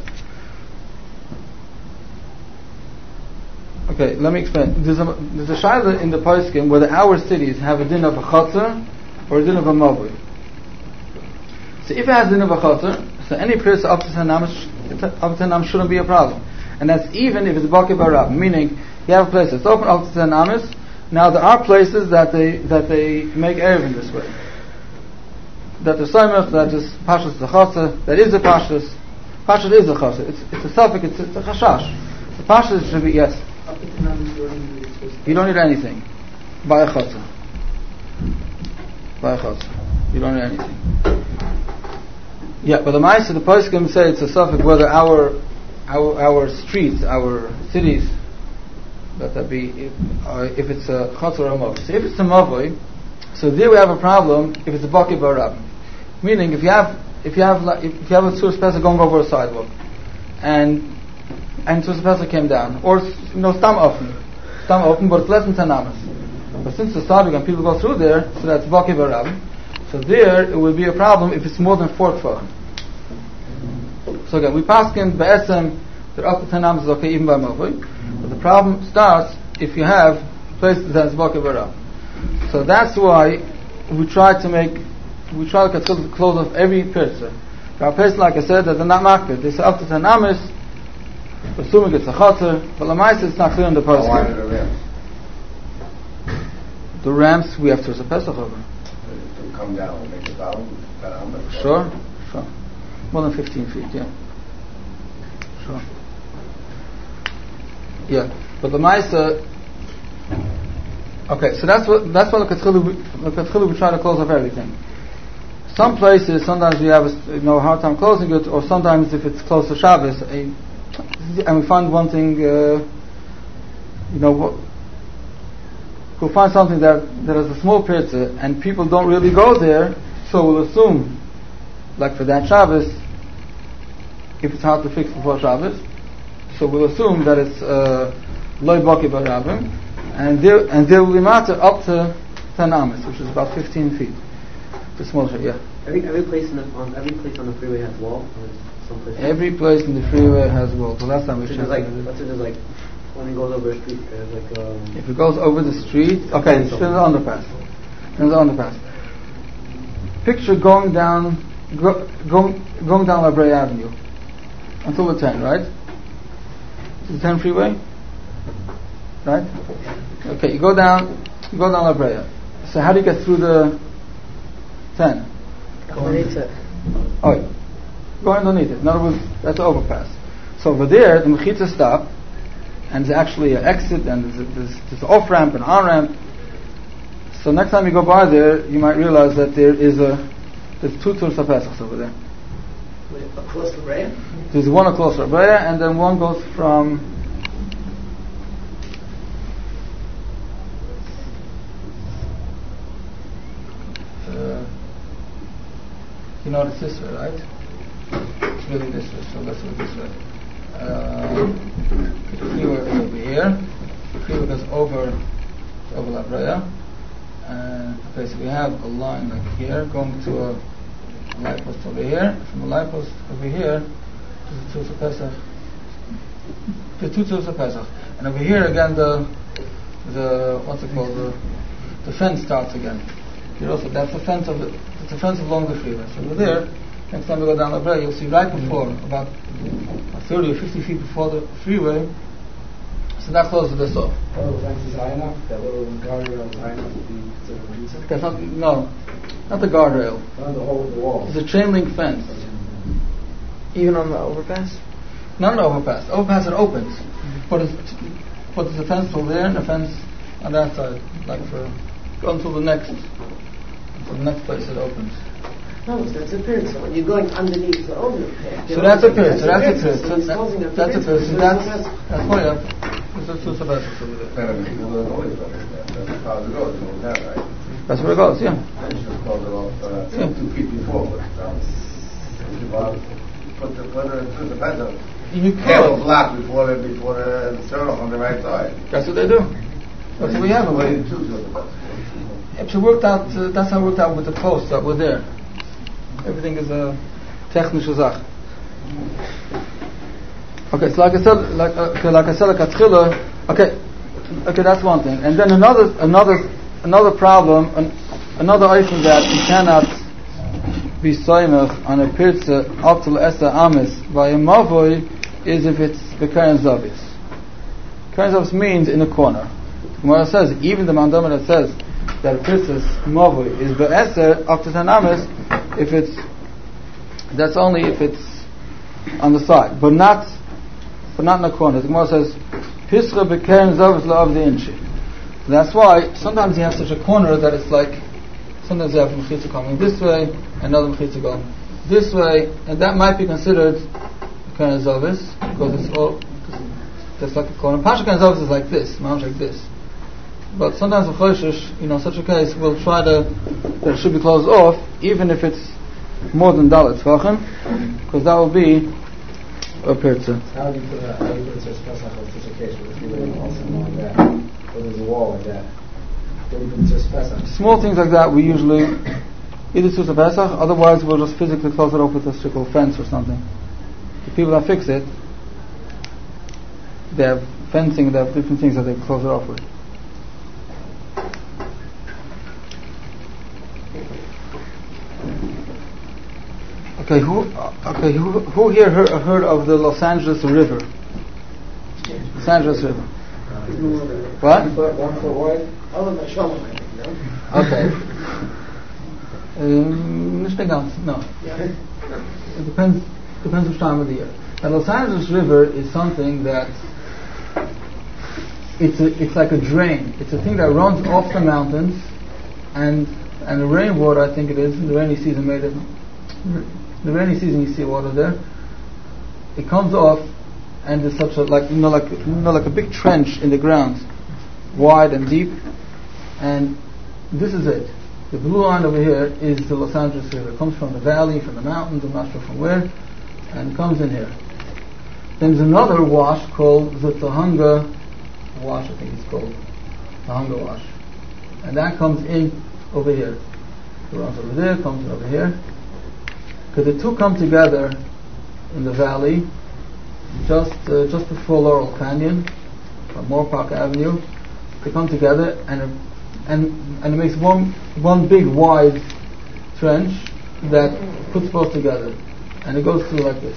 Okay, let me explain. There's a there's a shaila in the poskim whether our cities have a din of a chatzar or a din of a mavui. So if it has a din of a chatzar, so any pirza up to ten amos, up to ten amos shouldn't be a problem, and that's even if it's baki barabim, meaning you have a place that's open up to ten amos. Now there are places that they that they make erev in this way. That the soymach, that is pashas the chasa, that is a pashas. Pashas is a chasa. It's it's a suffix. It's, it's a chashash. The pashas should be yes. You don't need anything. By a chasa. By a chasa. You don't need anything. Yeah, but the ma'aseh, the poskim say it's a suffix whether our our our streets, our cities. That that be if, uh, if it's a chatzor or a mavoi. So if it's a mavoi, so there we have a problem. If it's a baki barab, meaning if you have if you have if you have a Sur Pesach going over a sidewalk, and and Sur Pesach came down, or you know stam open, stam open, but it's less than ten amas. But since the sidewalk and people go through there, so that's baki barab. So there it will be a problem if it's more than four tefachim. So again, we pass in be'esem that up to ten amas is okay even by mavoi. But the problem starts if you have places that's baki barab. So that's why we try to make, we try to cut close off every pirza. There are places, like I said, that they're not makbid. They say up to ten amas, assuming it's a chatzar, but lamaisa it's not clear in the How wide are poskim. the ramps? The ramps we have to a Pesach over. To come down and make it down, down, but- Sure, sure. More than fifteen feet, yeah. Sure. Yeah, but the Maisa. Okay, so that's what that's what the Katchilu we try to close off everything. Some places, sometimes we have a you know, hard time closing it, or sometimes if it's close to Shabbos, a, and we find one thing, uh, you know, we'll find something that that is a small pirza, and people don't really go there, so we'll assume, like for that Shabbos, if it's hard to fix before Shabbos. So we'll assume that it's loy baki barabim, and there and there will be matter up to ten amas, which is about fifteen feet. The small share, yeah. Every every place in the on every place on the freeway has wall. Or some place Every place in the freeway has walls. The last time we so checked, there's like let's say there's like When it goes over a street, there's like um, If it goes over the street, okay, it's still the underpass. There's the underpass. Picture going down, go, going going down La Brea Avenue until the ten, right? The ten freeway, right? Okay, you go down, you go down La Brea. So how do you get through the ten? Underneath it. Oh, yeah. Go underneath it. In other words, that's the overpass. So over there, the Mechitza stop, and there's actually an exit, and there's, a, there's, there's an off-ramp and on-ramp. So next time you go by there, you might realize that there is a, there's two Tours of Pesach over there. Wait, across the Brea? There's one across La Brea, and then one goes from, uh, you know it's this way, right? It's really this way, so let's do it this way. Uh, the freeway is over here. The freeway goes over over La Brea. Uh, okay, so we have a line like here going to a, a light post over here. From the light post over here to the Tours of Pesach. The two Tours of Pesach. And over here again the the what's it called the the fence starts again. Here also that's the fence of the it's the fence along the freeway. So over there. Next time we go down La Brea, you'll see right before, about thirty or fifty feet before the freeway, so that closes this off. Oh, that's high enough? That little guardrail is high enough to be considered a reason? That's not, no, not the guardrail. On the whole of the wall. It's a chain link fence. Even on the overpass? Not an overpass. The overpass it opens, but it's, but there's a fence over there and a fence on that side, like for until the next, until the next place it opens. No, that's a period. So when you're going underneath the overpass. So that's a period. So that's a period. So That's that- that's a period. So that's that's why you have there's two Sabbaths over there. Better because there's always better than that. That's how it goes, you know that, right? That's where it goes. Yeah. I just called it off uh, Yeah. two feet before, but um, if you want to put the put it to the better. You Half a could. block before the before the turtle on the right side. That's what they do. That's what we have over Way here. to choose the best. It worked out. Uh, that's how it worked out with the posts that were there. Everything is a technische Sache. Okay, so like I said, like uh, okay, like I said, like Atchila, okay, okay, that's one thing. And then another, another, another problem, an, another item that you cannot be soimach on a pirza up to esa amis by a mavoi is if it's b'karen zavis. Karen zavis means in a corner. The Gemara says even the mandama that says that a pirza's mavoi is b'esa up to ten amis. If it's, that's only if it's on the side, but not, but not in the corner. The Gemara says, "Pisra b'keren zavus la'av the inchi." That's why sometimes you have such a corner that it's like, sometimes you have mechitza coming this way, another mechitza going this way, and that might be considered b'keren zavus because it's all just like a corner. Pasha keren zavus is like this, man's like this. But sometimes the Choshesh, you know, in such a case, will try to, that it should be closed off, even if it's more than Dalet Tvachim, because that will be a Pirza. How do you put a, how do you put a Pesach on such a case where there's really also like that, or there's a wall like that? How do you put a Pesach? Small things like that, we usually either choose a Pesach, otherwise we'll just physically close it off with a circle fence or something. The people that fix it, they have fencing, they have different things that they close it off with. Okay, who okay who who here heard, heard of the Los Angeles River? Los Angeles River. What? One foot, one foot wide? Oh, the shovel, I think, no? Okay. Um, nicht ganz, no. Yeah. It depends depends which time of the year. The Los Angeles River is something that it's a, it's like a drain. It's a thing that runs off the mountains, and and the rainwater, I think it is, in the rainy season made it. In the rainy season, you see water there. It comes off, and there's such a like you know like you know like a big trench in the ground, wide and deep, and this is it. The blue line over here is the Los Angeles River. It comes from the valley, from the mountains, I'm not sure from where, and it comes in here. Then there's another wash called the Tahunga Wash, I think it's called Tahunga Wash, and that comes in over here. It runs over there, comes in over here. Because the two come together in the valley, just uh, just before Laurel Canyon, from Moore Park Avenue. They come together and and and it makes one one big wide trench that puts both together, and it goes through like this.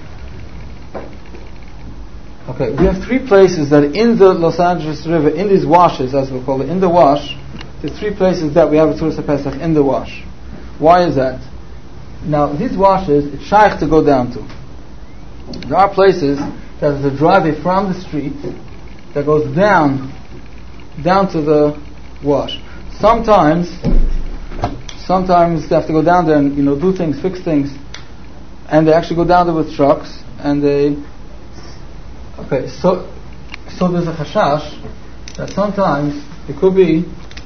Okay, we have three places that in the Los Angeles River, in these washes, as we call it, in the wash, there's three places that we have a Tzuras HaPesach in the wash. Why is that? Now, these washes, it's shaykh to go down to. There are places that there's a driveway from the street that goes down, down to the wash. Sometimes, sometimes they have to go down there and, you know, do things, fix things, and they actually go down there with trucks, and they. Okay, so so there's a chashash that sometimes it could be,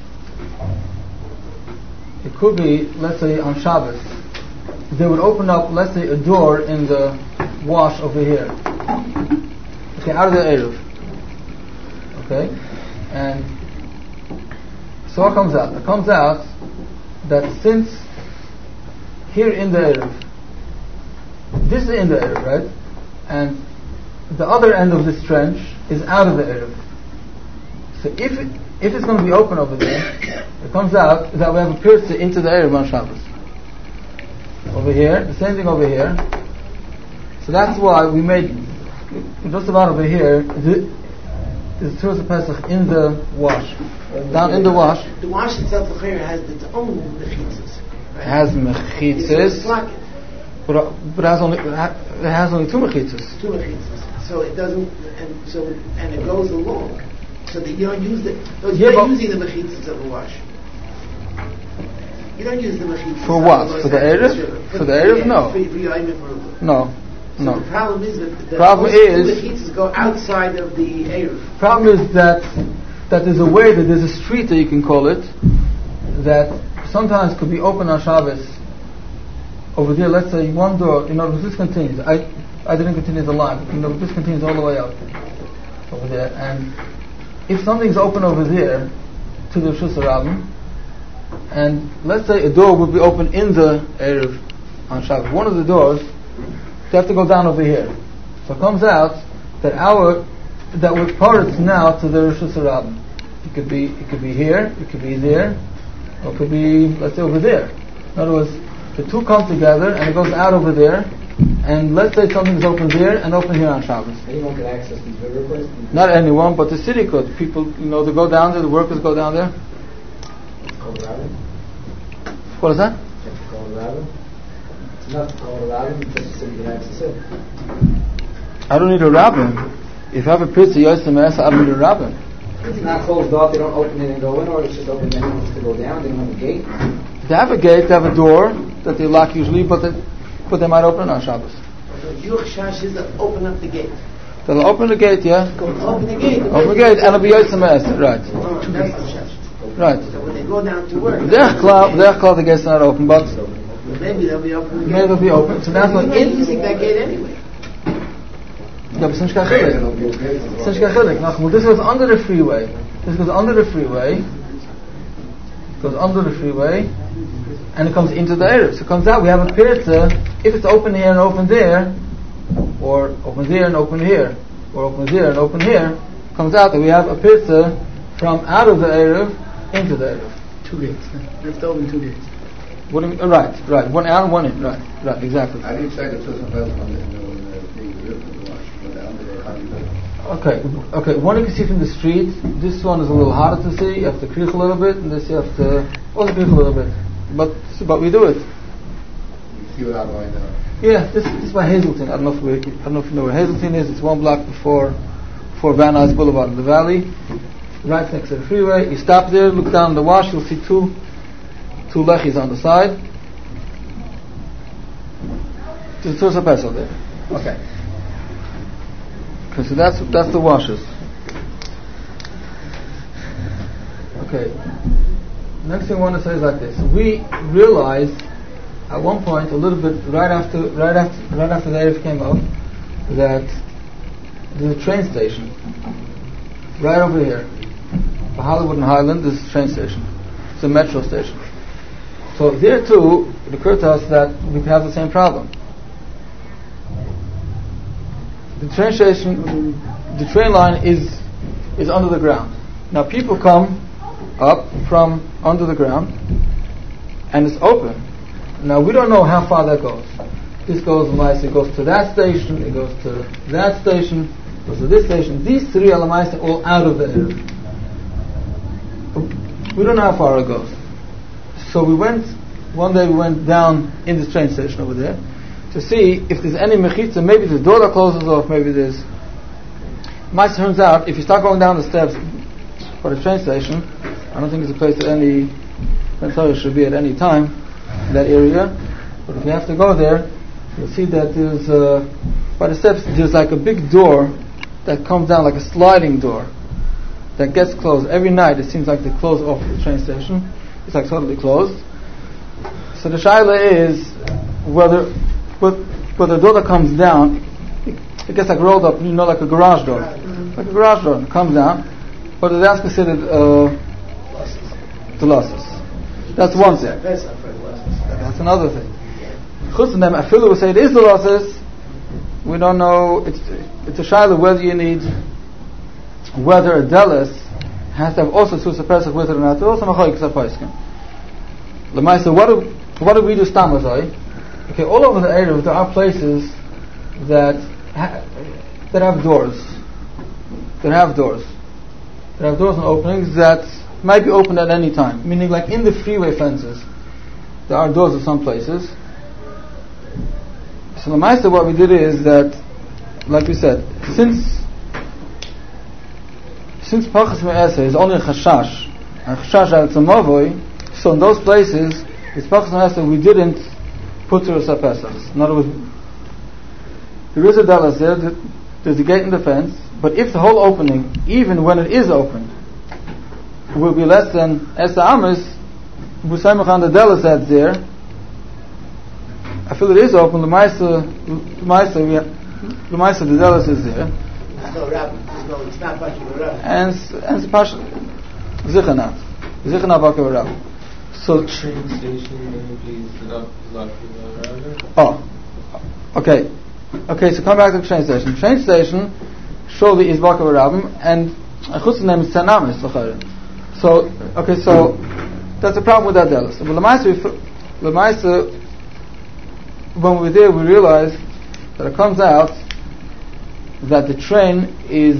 it could be, let's say on Shabbos, they would open up, let's say, a door in the wash over here. Okay, out of the Eruv. Okay, and so what comes out? It comes out that since here in the Eruv, this is in the Eruv, right? And the other end of this trench is out of the Eruv. So if it, if it's going to be open over there, it comes out that we have a piercer into the Eruv on Shabbos. Over here, the same thing over here. So that's why we made just about over here the Tzuras HaPesach in the wash, down in the wash. The wash itself has its own mechitzas. It has mechitzas, but, but it has only it has only two mechitzas. Two mechitzas. So it doesn't, and so and it goes along. So that you don't use the. You're yeah, not using the mechitzas of the wash. You don't use the mechitzas. For what? For the Eruv? For, for the Eruv? No. For, for your Ayim No. So no. the problem is that the problem is the mechitzas go outside of the Eruv. Problem is that that there's a way that there's a street that you can call it that sometimes could be open on Shabbos. Over there, let's say one door. You know, this continues. I. I didn't continue the line, but you know, this continues all the way up over there. And if something's open over there to the Rosh Hashanah, and let's say a door would be open in the Eruv on Shabbos, one of the doors, they have to go down over here. So it comes out that our that we're parts now to the Rosh Hashanah. It could be it could be here, it could be there, or it could be, let's say, over there. In other words, the two come together and it goes out over there. And let's say something's open there and open here on Shabbos. Anyone can access these river places? Not anyone, but the city could. People, you know, they go down there, the workers go down there. Call the rabbin? What is that? Call the rabbin? It's not to call the rabbin, just the city can access it. I don't need a rabbin. If I have a pizza, Yosem Esa, I don't need a rabbin. It's not closed off, they don't open it and go in, or it's just open and anyone wants to go down, they don't have a gate? They have a gate, they have a door that they lock usually, but they, but they might open on Shabbos. Your chash is to open up the gate. They'll open the gate, yeah? Open the gate. Open the gate, and it'll be Yosem Esa, right. Oh, that's the chash. Right. So when they go down to work, They're cloud, they're cloud, the gate's not open, but maybe they'll be open. maybe they'll be open. So that's what You're not using that gate anyway. Yeah, but Sinch Kachilik. Sinch Kachilik. Well, this goes under the freeway. This goes under the freeway. It goes under the freeway. And it comes into the Eruv. So it comes out, we have a pirza. If it's open here and open there, or open there and open here, or open there and open here, it comes out that we have a pirza from out of the Eruv into the Eruv. Two gates. Left open two gates. What do you, uh, right, right. One out and one in. Right, right, exactly. I didn't say the Tzuras HaPesach on the being the river to wash. Go down there, how do you do it? Okay, okay. One you can see from the street. This one is a little harder to see. You have to creak a little bit, and this you have to also creak a little bit. But but we do it. You see what I'm going down. Yeah, this, this is by Hazelton. I don't know if we, I don't know if you know where Hazelton is. It's one block before before Van Nuys Boulevard in the valley, right next to the freeway. You stop there, look down the wash. You'll see two two lechis on the side. There's Tzuras HaPesach there. Okay. Okay, so that's that's the washes. Okay. Next thing I want to say is like this. We realized at one point, a little bit right after right after right after the Eruv came up, that there's a train station right over here. For Hollywood and Highland, there's a train station. It's a metro station. So there too, it occurred to us that we could have the same problem. The train station, the train line is is under the ground. Now people come up from under the ground, and it's open. Now we don't know how far that goes. This goes, it goes to that station, it goes to that station, it goes to this station. These three are all out of the area. We don't know how far it goes. So we went, one day we went down in this train station over there to see if there's any mechitza. Maybe the door that closes off, maybe there's. It turns out, if you start going down the steps for the train station, I don't think it's a place that any Torah should be at any time in that area. But if you have to go there, you'll see that there's, uh, by the steps, there's like a big door that comes down like a sliding door that gets closed. Every night it seems like they close off the train station. It's like totally closed. So the shaila is whether, whether the door that comes down, it, it gets like rolled up, you know, like a garage door. Like a garage door, it comes down. Whether that's considered uh, the losses. That's one thing. That's another thing. Chutz and them, Afilu will say it is the losses. We don't know. It's it's a shaila whether you need whether a delis has to have also to suppress it with it or not. There's also machoik zapaiskim. Lemaisa, what do what do we do stamazai? Okay, all over the area there are places that ha- that have doors, that have doors, that have doors and openings that might be opened at any time. Meaning, like in the freeway fences, there are doors in some places. So the Meister, what we did is that, like we said, since since Pachas Me'aseh is only a chashash, a chashash that it's a mavoi, so in those places, it's Pachas Me'aseh we didn't put to a Pesach. In other words, there is a delas there, there's a gate in the fence, but if the whole opening, even when it is open, will be less than Esa Amis, Busaimach on the delas that's there, I feel it is open. The Maisa, the Maisa, the Maisa, the Delis is there. There's no rabbi. There's no. It's not Baki Rabbi. And and it's Pasha Zichanat, Zichanat Baki Rabbi. So train station, maybe please not Baki Rabbi. Oh, okay, okay. So come back to the train station. Train station surely is Baki Rabbi, and Chutz name is Tanamis. So okay, so that's a problem with that Delis. But the Maisa, the Maisa. When we were there, we realized that it comes out that the train is,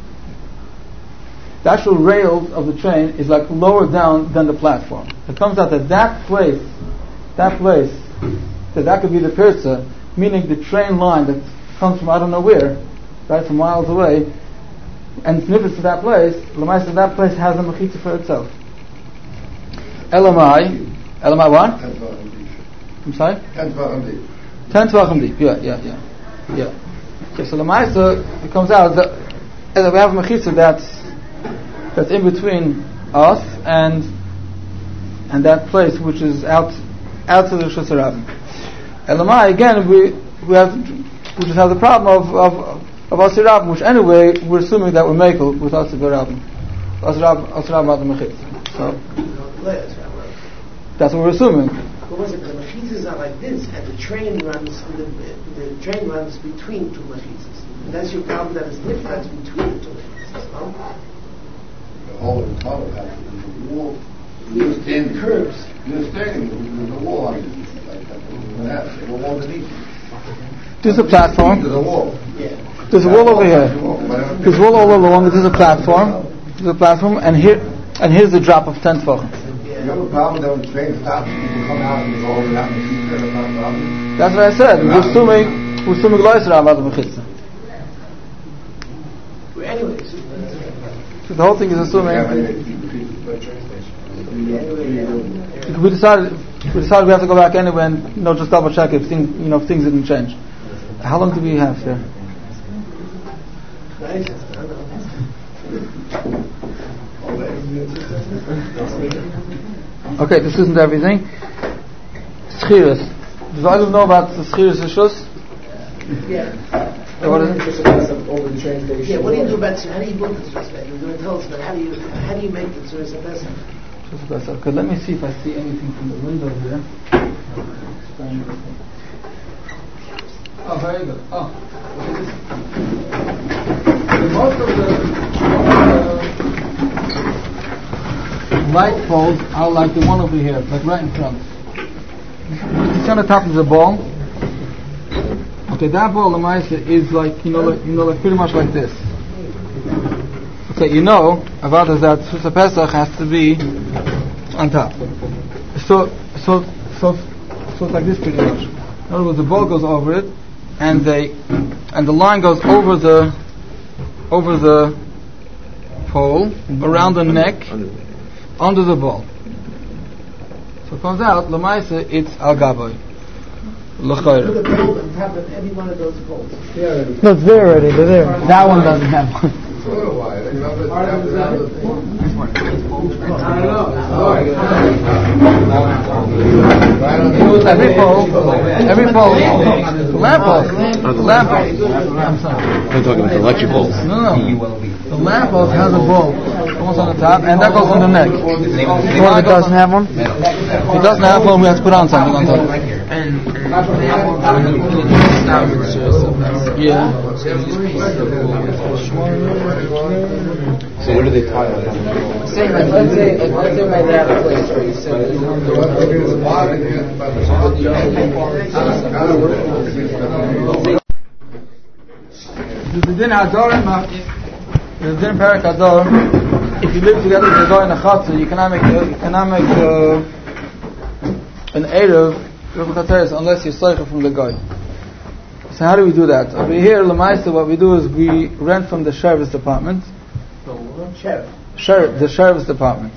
the actual rails of the train is like lower down than the platform. It comes out that that place, that place, that that could be the Pirza, meaning the train line that comes from I don't know where, right, from miles away, and snippets to that place, Lamaisa, that place has a mechitza for itself. Elamai, Elamai what? I'm sorry? Ten tvachim deep. Ten tvachim deep, yeah, yeah, yeah. Yeah. Okay, so the Maisa, it comes out that, that we have a mechitza that's, that's in between us and and that place which is out out to the Rishus Harabim. Elamai, again, we we have we just have the problem of of of Asir Rabim, which anyway we're assuming that we're makel with Asir Rabim. Asir Rabim Asir Rabim had the mechitza. So that's what we're assuming. What was it? The mechitzas are like this, and the train runs. The, the train runs between two mechitzas. And that's your problem. That is difference between the two mechitzas. No? The whole of the tunnel has a wall. You're standing. Curves. You're standing. There's a wall underneath. Like that. There's a wall underneath. There's a platform. There's a wall. Yeah. There's a wall over here. There's a wall all along. There's a platform. There's a platform, and here and here's the drop of ten tvachim. You have a problem that when the train stops, people come out and go over that machine. That's not a problem. That's what I said. We're assuming, we're assuming Lo Yisrael about the mechitza. Well, anyways. So the whole thing is assuming. Anyway, We decided, we decided we have to go back anyway and you know just double check if things, you know, if things didn't change. How long do we have here? nice. I don't know. Okay, this isn't everything. Schiris. Does anyone know about the Schiris Rishus? Yeah. What is it? Over the train station. Yeah. What do you do about? How do you build the Tzuras Pesach? You're going to tell us about how do you how do you make the Tzuras Pesach? Okay, let me see if I see anything from the window here. Oh, very good. Oh, okay, this, most of the, most of the light poles are like the one over here, like right in front. You see on the top is a ball. Okay, that ball, the mice is like you know, like, you know, like pretty much like this. Okay, you know about that Susa Pesach has to be on top. So, so, so, so it's like this pretty much. In other words, the ball goes over it, and they, and the line goes over the, over the pole, around the neck, under the ball. So it comes out, Lamaisa, it's Al Gaboy. L'chayr. Put a bolt on top of every one of those bolts. No, it's there already, they're there. That one doesn't have one. So do I. You know, but Part of after the that, other thing. I don't know. Every pole, every pole, the lamp pole, the lamp pole. I'm sorry. I'm talking about the electric poles. No, no. The lamp pole has a bulb, almost on the top, and that goes on the neck. The one that doesn't have one? If it doesn't have one, we have to put on something on top. And, and yeah. So what do they tie on? Say, let's say, let's say my dad place where you said The din hador, the din parak hador. If you live together with a guy in a chatzah, you cannot make you cannot make uh, an erev unless you sleicha from the guy. So how do we do that? Over here, Lamaisa, what we do is we rent from the sheriff's department. Sheriff. Sheriff, the sheriff's department.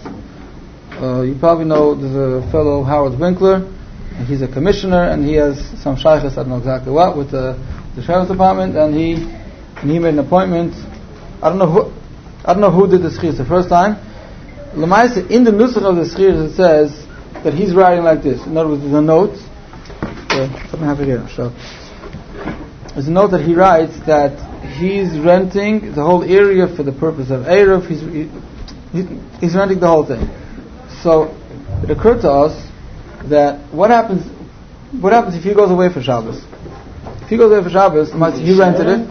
Uh, you probably know there's a fellow Howard Winkler, and he's a commissioner, and he has some shaykhs, I don't know exactly what, with the, the sheriff's department, and he and he made an appointment. I don't know who I don't know who did the schir the first time. Lamaisa, in the nusach of the schir, it says that he's writing like this. In other words, there's a note. Uh, let me have it here. So there's a note that he writes that he's renting the whole area for the purpose of Erev. He's he, he's renting the whole thing. So it occurred to us that what happens what happens if he goes away for Shabbos? If he goes away for Shabbos, he rented it.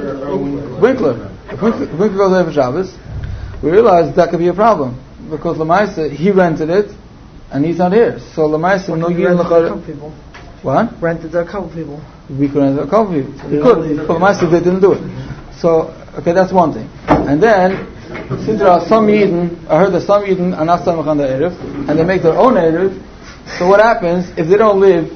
Winkler. If Winkler, Winkler goes away for Shabbos, we realize that could be a problem because Lamaisa, he rented it and he's not here. So Lamaisa, no year people. What? Rented a couple people. We could rent a couple people. We could, but Lamaisa, they didn't do it. So, okay, that's one thing. And then, since there are some Yidden, I heard that some Yidden are not Samach on the Erev, and they make their own Erev. So what happens if they don't live,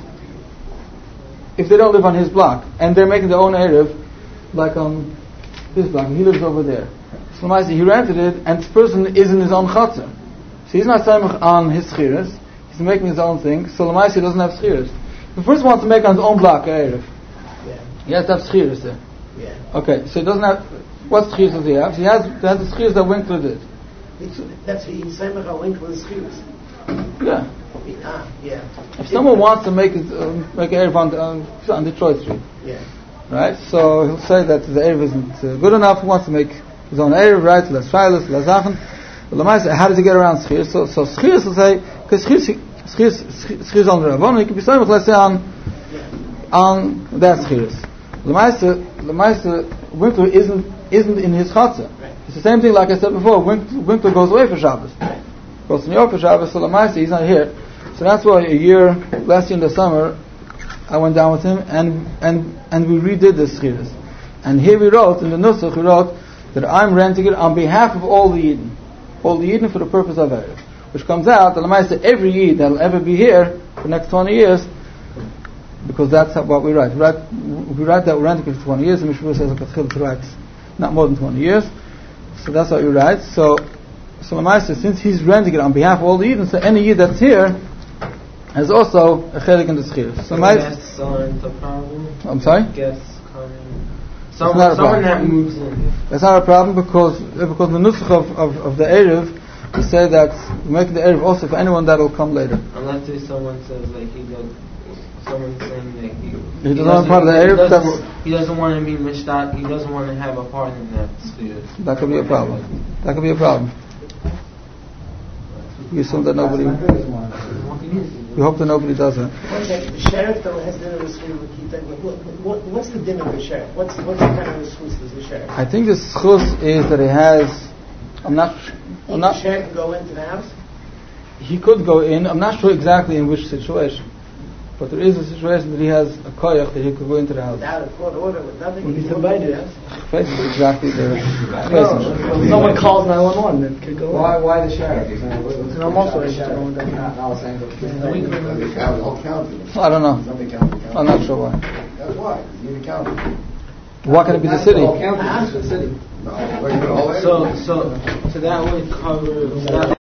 if they don't live on his block, and they're making their own Erev, like on this block, he lives over there. So Lamaisa, he rented it, and this person is in his own Chatzar. So he's not Samach on his Schiras, he's making his own thing, so Lamaisa doesn't have Schiras. The first wants to make on his own block Erev. Yeah. He has to have Schiras there. Yeah. Okay, so he doesn't have. What schiers does he have? He has, he has the schiers that Winkler did. That's what he's saying about Winkler's schiers. Yeah. Ah, yeah. If someone wants to make it, uh, make an Erev on, on, on Detroit Street, Yeah. right? So he'll say that the Erev isn't uh, good enough. He wants to make his own Erev, right? Less Shilas, less Zachen. How does he get around schiers? So, so schiers will say because schiers, schiers, schiers on the Rabban, he could be saying, let's say on on that schiers. Lamaisa, Lamaisa, Winkler isn't isn't in his chatzah. Right. It's the same thing like I said before. Winkler, Winkler goes away for Shabbos. Right. Goes to New York for Shabbos, so Lamaisa, he's not here. So that's why a year, last year in the summer, I went down with him and and and we redid the schiras. And here we wrote, in the Nusach, we wrote that I'm renting it on behalf of all the Yidden. All the Yidden for the purpose of Erev. Which comes out that Lamaisa, every Yid that will ever be here for the next twenty years, because that's what we write. We write, we write that we're renting it for twenty years, and Mishra says to write not more than twenty years. So that's what we write. So, so Lamaisa, since he's renting it on behalf of all the Yidden, so any Yid that's here has also a chelik in the schir. So Guests aren't a problem. I'm sorry? Guests coming. not Someone, a someone problem. that moves in. That's not a problem because because the nusach of, of, of the Erev, we say that we make the Erev also for anyone that will come later. Unless there's someone says like he does. Someone saying that he, He doesn't want part of the Erev. He That, doesn't, he doesn't want to be mishtat. He doesn't want to have a part in that sphere. that could be a problem. That could be a problem. We assume that nobody. We hope that nobody does it. One second. The sheriff though has dinner with Shri Makita. What, what, what's the dinner of the sheriff? What's what's the kind of schus does the sheriff? I think the schus is that he has. I'm not. I'm The not. sheriff can go into the house. he could go in. I'm not sure exactly in which situation, but there is a situation that he has a koyach that he could go into the house. Without a court order, with nothing. Would be invited. Exactly the If someone calls nine one one, then could go. Why, why the sheriff? And I'm also interested in that. Not Los Angeles. The county, whole county. I don't know. Something county, county. I'm not sure why. That's why. You need a county. Why can it be the city? Whole county, it's the city. No, like, you know, all So, so, so that would cover. That